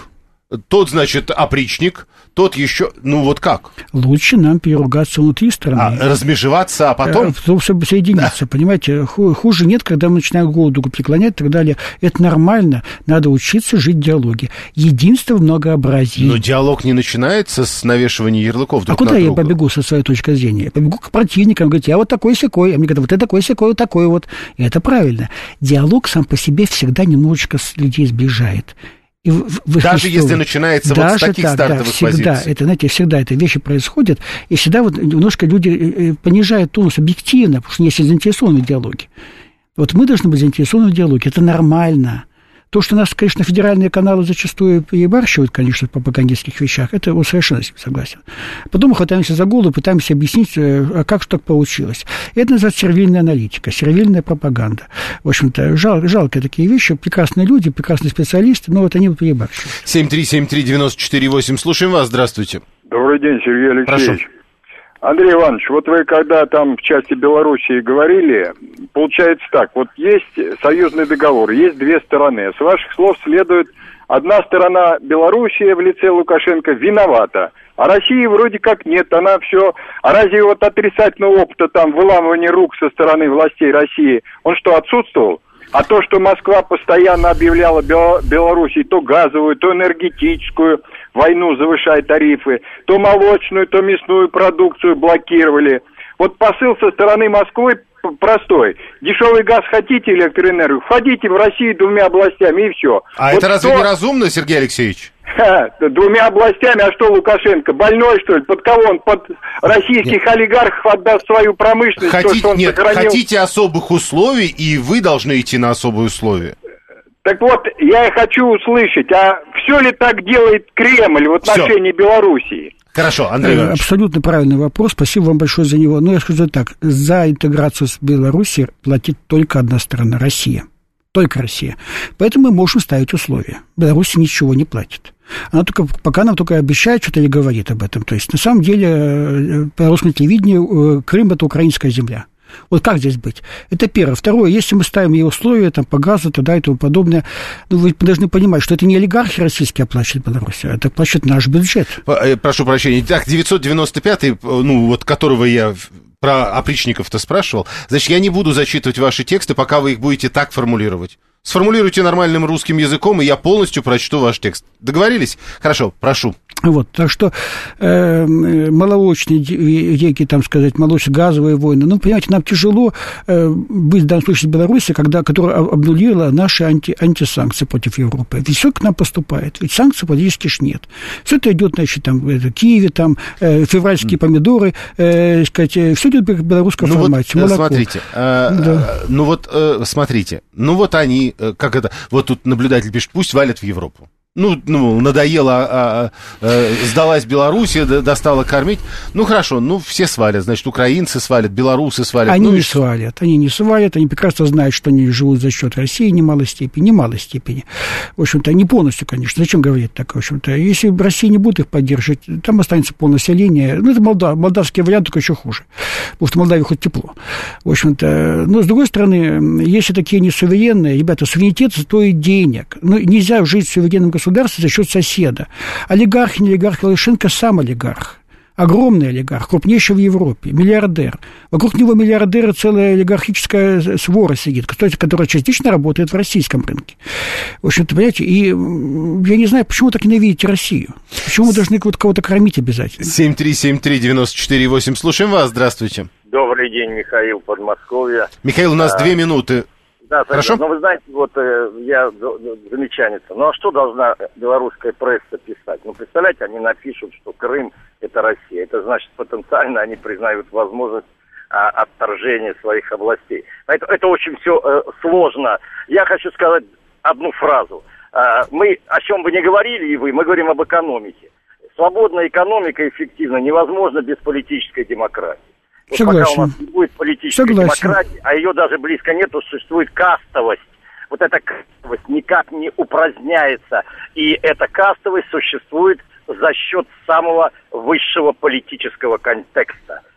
Тот, значит, опричник, тот еще... Ну, вот как? Лучше нам переругаться внутри страны. А, размежеваться, а потом... Потом, чтобы соединиться, да. Понимаете? Хуже нет, когда мы начинаем голову преклонять и так далее. Это нормально. Надо учиться жить в диалоге. Единство в многообразии. Но диалог не начинается с навешивания ярлыков друг а на друга. А куда я побегу со своей точки зрения? Я побегу к противникам, говорить, я вот такой-сякой. А мне говорят, вот ты такой-сякой, вот такой вот. И это правильно. Диалог сам по себе всегда немножечко людей сближает. И даже если начинается даже вот с таких так, стартовых да, всегда, позиций. Это, знаете, всегда это вещи происходят, и всегда вот немножко люди понижают тонус объективно, потому что не все заинтересованы в диалоге. Вот мы должны быть заинтересованы в диалоге, это нормально. То, что нас, конечно, федеральные каналы зачастую перебарщивают, конечно, в пропагандистских вещах, это вот совершенно с ним согласен. Потом мы хватаемся за голову, пытаемся объяснить, а как же так получилось. Это называется сервильная аналитика, сервильная пропаганда. В общем-то, жал, жалкие такие вещи. Прекрасные люди, прекрасные специалисты, но вот они вот перебарщивают. семь три семь три девять четыре восемь. Слушаем вас, здравствуйте. Добрый день, Сергей Алексеевич. Прошу. Андрей Иванович, вот вы когда там в части Белоруссии говорили, получается так, вот есть союзный договор, есть две стороны. С ваших слов следует, одна сторона Белоруссия в лице Лукашенко виновата, а России вроде как нет, она все... А разве вот отрицательного опыта там выламывания рук со стороны властей России, он что, отсутствовал? А то, что Москва постоянно объявляла Белоруссии то газовую, то энергетическую войну, завышая тарифы, то молочную, то мясную продукцию блокировали. Вот посыл со стороны Москвы простой. Дешевый газ хотите, электроэнергию, входите в Россию двумя областями и все. А вот это разве что... не разумно, Сергей Алексеевич? Ха, двумя областями, а что Лукашенко? Больной, что ли? Под кого он? Под российских нет. олигархов отдаст свою промышленность? Хотите, то, что он нет, сохранил... хотите особых условий, и вы должны идти на особые условия. Так вот, я и хочу услышать, а все ли так делает Кремль в отношении все. Белоруссии? Хорошо, Андрей Иванович. Абсолютно правильный вопрос, спасибо вам большое за него. Но я скажу так, за интеграцию с Белоруссией платит только одна сторона, Россия. Только Россия. Поэтому мы можем ставить условия. Беларусь ничего не платит. Она только, пока нам только обещает что-то или говорит об этом. То есть, на самом деле, по русскому телевидению Крым – это украинская земля. Вот как здесь быть? Это первое. Второе, если мы ставим ей условия там, по газу, тогда и тому подобное, ну, вы должны понимать, что это не олигархи российские оплачивают Беларусь, а это оплачивает наш бюджет. Прошу прощения. Итак, девятьсот девяносто пятый, ну, вот которого я... про опричников-то спрашивал. Значит, я не буду зачитывать ваши тексты, пока вы их будете так формулировать. Сформулируйте нормальным русским языком, и я полностью прочту ваш текст. Договорились? Хорошо, прошу. Вот, так что э, молочные реки, там сказать, молочно-газовые войны, ну, понимаете, нам тяжело э, быть в данном случае Беларуси, когда, которая обнулила наши анти, антисанкции против Европы. Ведь все к нам поступает, ведь санкций практически нет. Все это идет, значит, там, это, Киеве, там, э, февральские помидоры, э, сказать, все идет в белорусском ну формате. Вот, молоко. Смотрите, э, да. э, ну вот, э, смотрите, ну вот они, э, как это, вот тут наблюдатель пишет, пусть валят в Европу. Ну, ну, надоело, а, а, а, сдалась Белоруссия, достала кормить. Ну, хорошо, ну, все свалят, значит, украинцы свалят, белорусы свалят. Они ну, не и... свалят, они не свалят, они прекрасно знают, что они живут за счет России в немалой степени, немалой степени. В общем-то, не полностью, конечно, зачем говорить так, в общем-то. Если Россия не будет их поддерживать, там останется полнаселение. Ну, это Молдав, молдавский вариант, только еще хуже, потому что в Молдавии хоть тепло. В общем-то, но, с другой стороны, если такие несуверенные, ребята, суверенитет стоит денег. Ну, нельзя жить в суверенном государстве за счет соседа. Олигарх, не олигарх, Лукашенко сам олигарх. Огромный олигарх, крупнейший в Европе, миллиардер. Вокруг него миллиардеры, целая олигархическая свора сидит, которая частично работает в российском рынке. В общем-то, понимаете, и я не знаю, почему так ненавидите Россию? Почему мы должны кого-то кормить обязательно? семь три семь три девять четыре восемь. Слушаем вас, здравствуйте. Добрый день, Михаил, Подмосковье. Михаил, у нас а... две минуты. Да, хорошо. Но вы знаете, вот э, я замечанец. Ну а что должна белорусская пресса писать? Ну, представляете, они напишут, что Крым – это Россия. Это значит, потенциально они признают возможность а, отторжения своих областей. Это, это очень все э, сложно. Я хочу сказать одну фразу. А, мы, о чем бы ни говорили и вы, мы говорим об экономике. Свободная экономика эффективна невозможна без политической демократии. Вот пока у нас не будет политической Согласен. демократии, а ее даже близко нет, то существует кастовость. Вот эта кастовость никак не упраздняется. И эта кастовость существует за счет самого высшего политического контекста.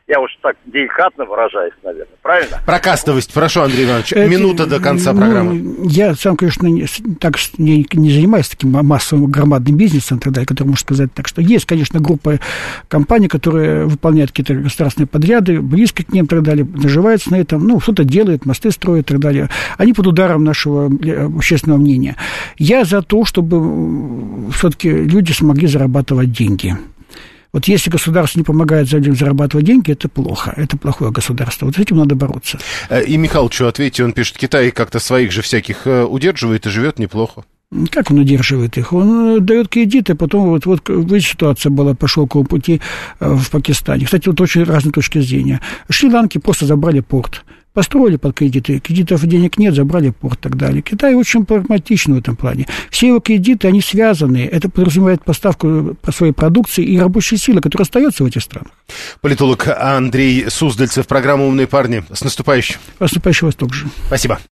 Я уж так деликатно выражаюсь, наверное. Правильно? Про кастовость. Прошу, Андрей Иванович. Это, минута до конца ну, программы. Я сам, конечно, не, так не, не занимаюсь таким массовым громадным бизнесом, и так далее, который можно сказать так, что есть, конечно, группа компаний, которые выполняют какие-то государственные подряды, близко к ним и так далее, наживаются на этом, ну, что-то делают, мосты строят и так далее. Они под ударом нашего общественного мнения. Я за то, чтобы все-таки люди смогли зарабатывать деньги. Вот если государство не помогает людям зарабатывать деньги, это плохо, это плохое государство. Вот с этим надо бороться. И Михалычу ответьте, он пишет, Китай как-то своих же всяких удерживает и живет неплохо. Как он удерживает их? Он дает кредиты, потом вот, вот, вот ситуация была по шелковому пути в Пакистане. Кстати, вот очень разные точки зрения. Шри-Ланки просто забрали порт. Построили под кредиты, кредитов денег нет, забрали порт и так далее. Китай очень прагматичен в этом плане. Все его кредиты, они связаны. Это подразумевает поставку своей продукции и рабочей силы, которая остается в этих странах. Политолог Андрей Суздальцев, программа «Умные парни». С наступающим. С наступающим вас также. Спасибо.